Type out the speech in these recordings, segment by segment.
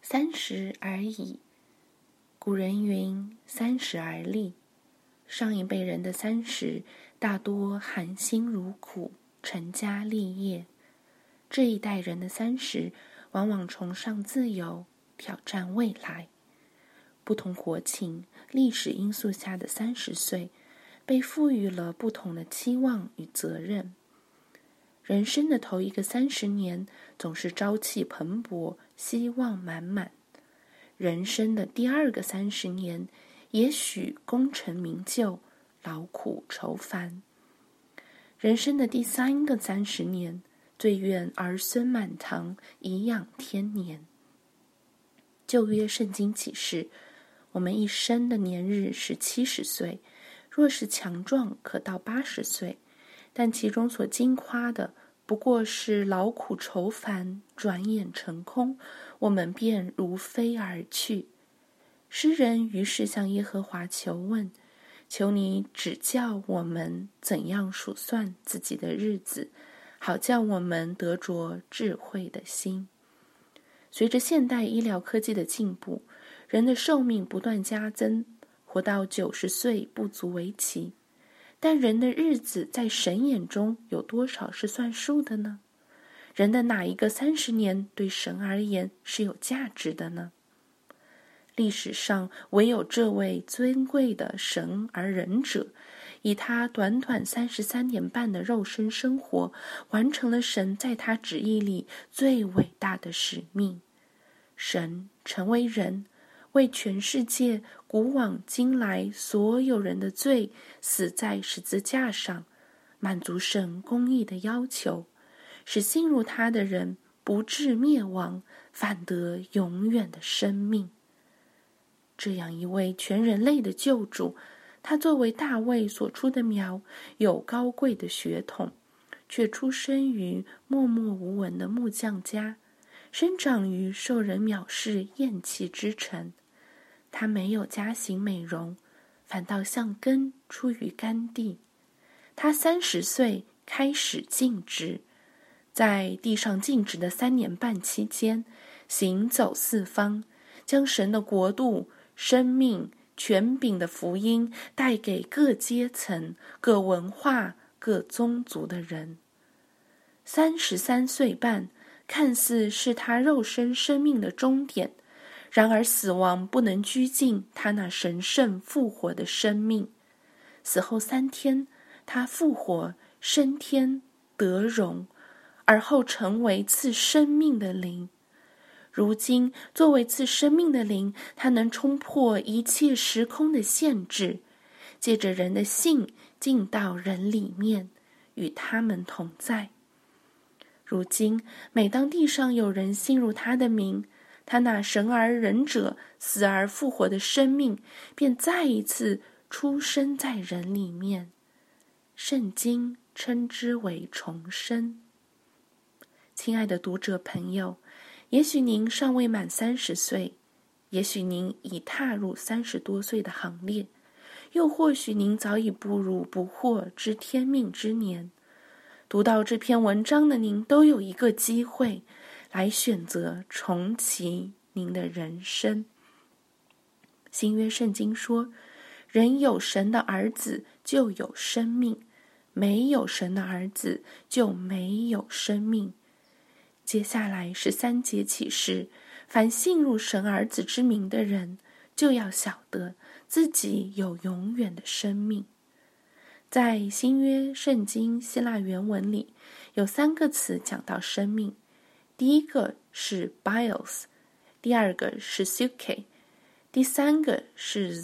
30而已。古人云：30而立。上一辈人的30大多含辛茹苦，成家立业。这一代人的30往往崇尚自由，挑战未来。不同国情、历史因素下的30岁，被赋予了不同的期望与责任。人生的头一个30年总是朝气蓬勃，希望满满。人生的第二个30年，也许功成名就，劳苦愁烦。人生的第三个30年，最愿儿孙满堂，颐养天年。旧约圣经启示，我们一生的年日是70岁，若是强壮，可到80岁，但其中所经夸的，不过是劳苦愁烦，转眼成空，我们便如飞而去。诗人于是向耶和华求问，求你指教我们怎样数算自己的日子，好叫我们得着智慧的心。随着现代医疗科技的进步，人的寿命不断加增，活到90岁不足为奇。但人的日子在神眼中有多少是算数的呢？人的哪一个30年对神而言是有价值的呢？历史上唯有这位尊贵的神而仁者，以他短短33年半的肉身生活，完成了神在他旨意里最伟大的使命。神成为人，为全世界古往今来所有人的罪死在十字架上，满足神公义的要求，使信入他的人不致灭亡，反得永远的生命。这样一位全人类的救主，他作为大卫所出的苗，有高贵的血统，却出生于默默无闻的木匠家，生长于受人藐视厌弃之城。他没有家型美容，反倒像根出于干地。他30岁开始尽职，在地上尽职的3年半期间，行走四方，将神的国度、生命、权柄的福音带给各阶层、各文化、各宗族的人。33岁半，看似是他肉身生命的终点，然而死亡不能拘禁他那神圣复活的生命。死后3天，他复活升天得荣，而后成为赐生命的灵。如今作为赐生命的灵，他能冲破一切时空的限制，借着人的信进到人里面，与他们同在。如今每当地上有人信入他的名，他那神而仁者死而复活的生命便再一次出生在人里面。圣经称之为重生。亲爱的读者朋友，也许您尚未满30岁，也许您已踏入30多岁的行列，又或许您早已步入不惑之天命之年。读到这篇文章的您都有一个机会来选择重启您的人生。新约圣经说，人有神的儿子就有生命，没有神的儿子就没有生命。接下来13节启示，凡信入神儿子之名的人，就要晓得自己有永远的生命。在新约圣经希腊原文里，有3个词讲到生命。第一个是 bios， 第二个是 psyche， 第三个是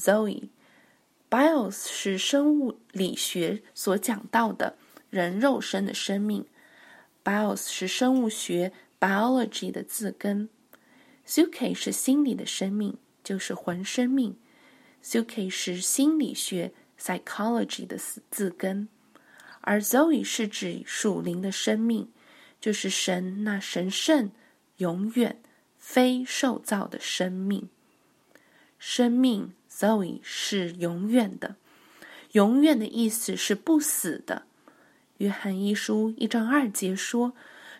zoe。bios 是生物理学所讲到的人肉身的生命， bios 是生物学 biology 的字根。psyche 是心理的生命，就是魂生命。psyche 是心理学 psychology 的字根。而 zoe 是指属灵的生命，就是神那神圣、永远、非受造的生命。生命 zoe 是永远的，永远的意思是不死的。约翰一书1章2节说，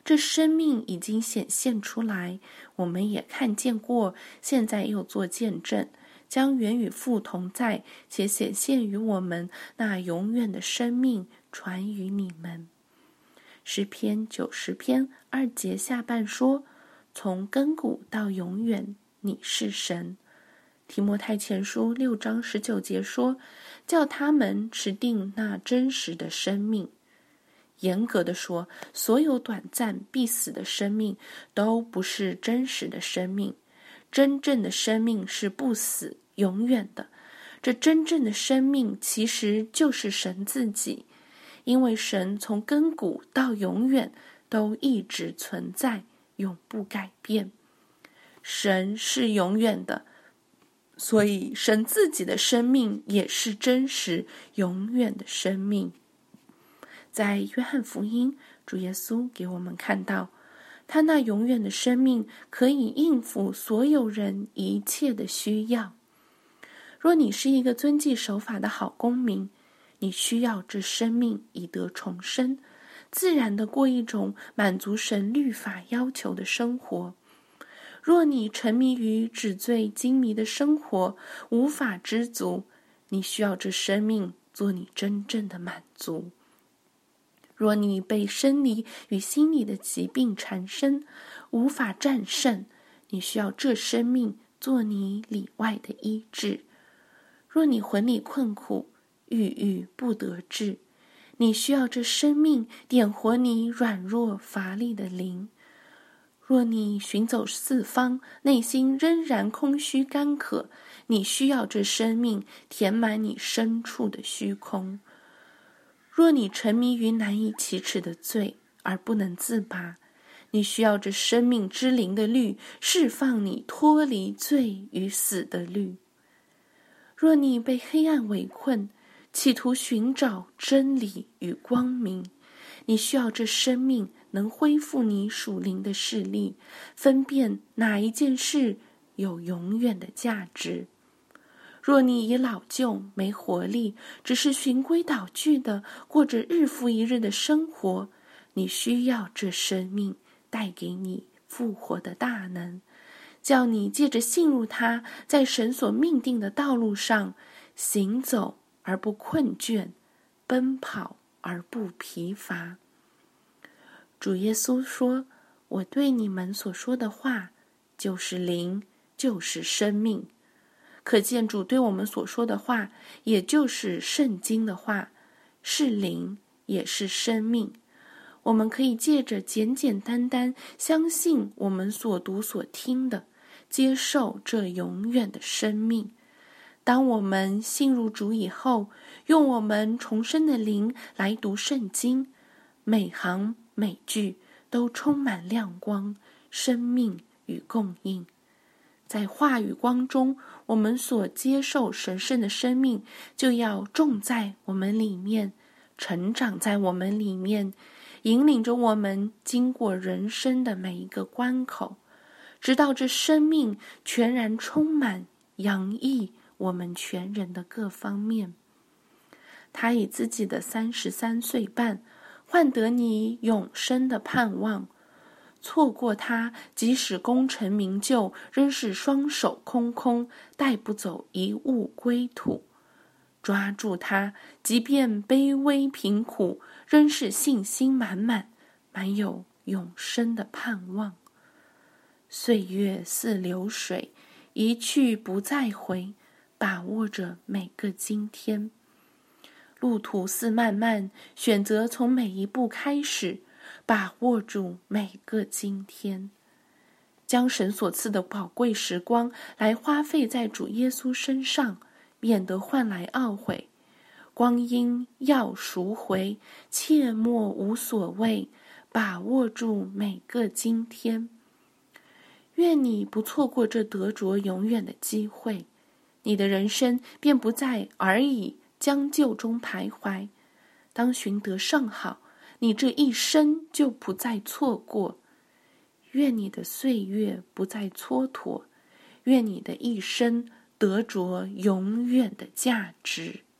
这生命已经显现出来，我们也看见过，现在又做见证，将原与父同在且显现于我们那永远的生命传于你们。诗篇90篇2节下半说，从亘古到永远，你是神。提摩太前书6章19节说，叫他们持定那真实的生命。严格的说，所有短暂必死的生命都不是真实的生命。真正的生命是不死、永远的。这真正的生命其实就是神自己，因为神从亘古到永远都一直存在，永不改变。神是永远的，所以神自己的生命也是真实、永远的生命。在约翰福音，主耶稣给我们看到，他那永远的生命可以应付所有人一切的需要。若你是一个遵纪守法的好公民，你需要这生命以得重生，自然地过一种满足神律法要求的生活。若你沉迷于纸醉金迷的生活，无法知足，你需要这生命做你真正的满足。若你被生理与心理的疾病缠身，无法战胜，你需要这生命做你里外的医治。若你魂里困苦，郁郁不得志，你需要这生命点活你软弱乏力的灵。若你行走四方，内心仍然空虚干渴，你需要这生命填满你深处的虚空。若你沉迷于难以启齿的罪而不能自拔，你需要这生命之灵的律释放你脱离罪与死的律。若你被黑暗围困，企图寻找真理与光明，你需要这生命能恢复你属灵的视力，分辨哪一件事有永远的价值。若你已老旧没活力，只是循规蹈矩的过着日复一日的生活，你需要这生命带给你复活的大能，叫你借着信入它，在神所命定的道路上行走而不困倦，奔跑而不疲乏。主耶稣说，我对你们所说的话就是灵，就是生命。可见主对我们所说的话，也就是圣经的话，是灵也是生命。我们可以借着简简单单相信我们所读所听的，接受这永远的生命。当我们信入主以后，用我们重生的灵来读圣经，每行每句都充满亮光、生命与供应。在话语光中，我们所接受神圣的生命就要种在我们里面，成长在我们里面，引领着我们经过人生的每一个关口，直到这生命全然充满洋溢我们全人的各方面。他以自己的33岁半换得你永生的盼望，错过他，即使功成名就，仍是双手空空，带不走一物归土。抓住他，即便卑微贫苦，仍是信心满满，满有永生的盼望。岁月似流水，一去不再回，把握着每个今天。路途似漫漫，选择从每一步开始，把握住每个今天，将神所赐的宝贵时光来花费在主耶稣身上，免得换来懊悔。光阴要赎回，切莫无所谓，把握住每个今天。愿你不错过这得着永远的机会，你的人生便不再而已将就中徘徊。当寻得上好，你这一生就不再错过。愿你的岁月不再蹉跎，愿你的一生得着永远的价值。